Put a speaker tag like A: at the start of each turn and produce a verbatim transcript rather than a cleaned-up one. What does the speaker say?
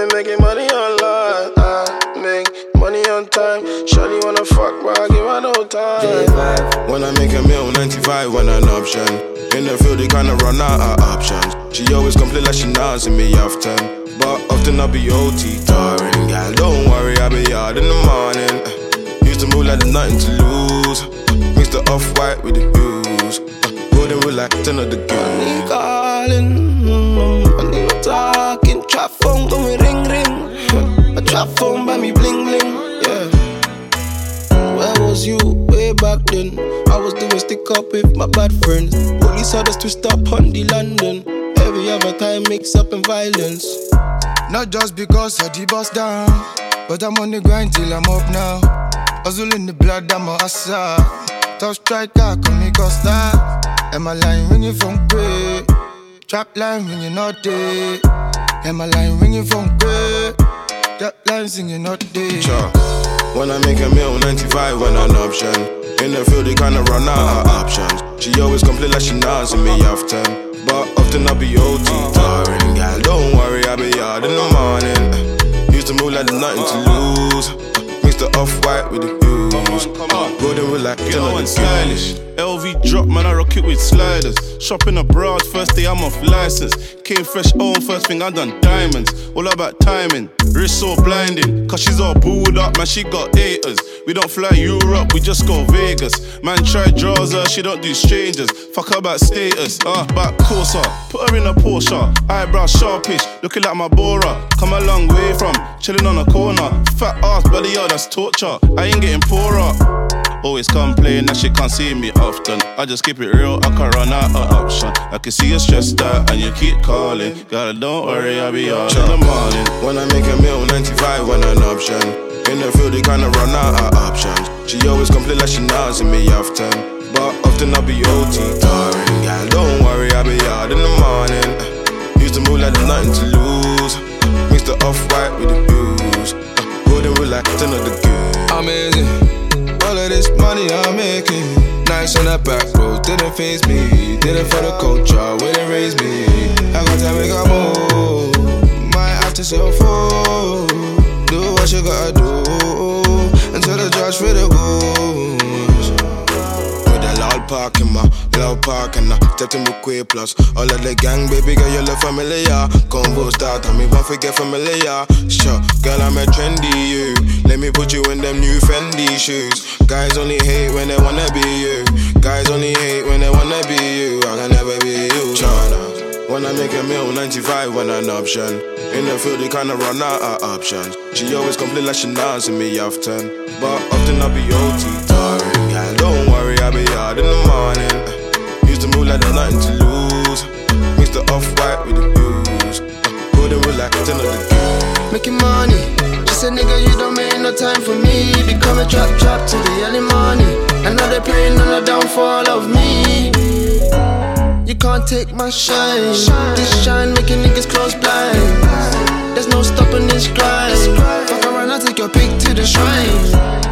A: me making money online. I make money on time. Shawty wanna fuck, but I give her no time.
B: When I make a meal, ninety-five when an option. In the field, they kinda run out of options. She always complain like she not in me often, but often I be O T tiring. Girl, don't worry, I be out in the morning. Used to move like there's nothing to lose. Mix the off-white with the blues. Golden with like ten of the girls.
A: Money calling, money talking. Trap phone gon' me ring ring. A trap phone by me bling bling. Yeah. Where was you way back then? I was doing stick up with my bad friends. Police had us twist up on the London. Every other time mix up in violence.
C: Not just because I the bust down, but I'm on the grind till I'm up now. Hustle in the blood, I'm a hustler. Tough striker, call me Costa. And my line ringing from great. Trap line ringing all day. And my line ringing from great. That line singing all day.
B: Sure. When I make a meal, ninety-five when an option. In the field, they kinda run out of options. She always complain like she not in me often, but often I be O T tiring. Girl, don't worry, I be out in the morning. Used to move like there's nothing to lose. Mix the off-white with the blues. Golden with like ten of the
D: stylish. L V drop, man, I rock it with sliders. Shopping abroad, first day I'm off license. Came fresh home, first thing I done diamonds. All about timing, wrist so blinding. Cause she's all booed up, man, she got haters. We don't fly Europe, we just go Vegas. Man try draws her, she don't do strangers. Fuck her about status, uh, back closer. Put her in a Porsche, eyebrow sharpish. Looking like my Bora, come a long way from chilling on a corner. Fat ass, belly, yo, that's torture. I ain't getting poorer. Always complain that she can't see me often. I just keep it real, I can run out of option. I can see you stressed out and you keep calling. Girl, don't worry, I'll be out in the morning.
B: When I make a meal, ninety-five when an option. In the field, they kinda run out of options. She always complain like she not in me often, but often I be O T tiring. Girl, don't worry, I'll be out in the morning. Used to move like there's nothing to lose. Mix the off-white with the blues. Golden with like ten of the girls.
C: Amazing. All of this money I'm making. Nice on that back road, didn't face me. Did it for the culture, wouldn't raise me. I got to make a move. Might have to sell food. Do what you gotta do until the judge for the goose.
B: With a loud park in my loud park and I stepped in with Quay Plus. All of the gang, baby girl, you look familiar. Combo start, and me won't forget familiar. Sure, girl, I'm a trendy you. Let me put you in them new Fendi shoes. Guys only hate when they wanna be you. Guys only hate when they wanna be you. I can never be you. China. When I make a meal, ninety-five when an option. In the field, they kinda run out of options. She always complain like she not in me often, but often I be O T tiring. Girl, don't worry, I be out in the morning. Used to move like there's nothing to lose. Mix the off-white with the blues. Golden with like ten of the girls.
A: Making money. She said, nigga, you don't make no time for me. Become a trap trap to the early morning. I know they praying on the downfall of me. You can't take my shine. This shine making niggas close blind. There's no stopping this grind. Fuck around, I'll take your pick to the shrine.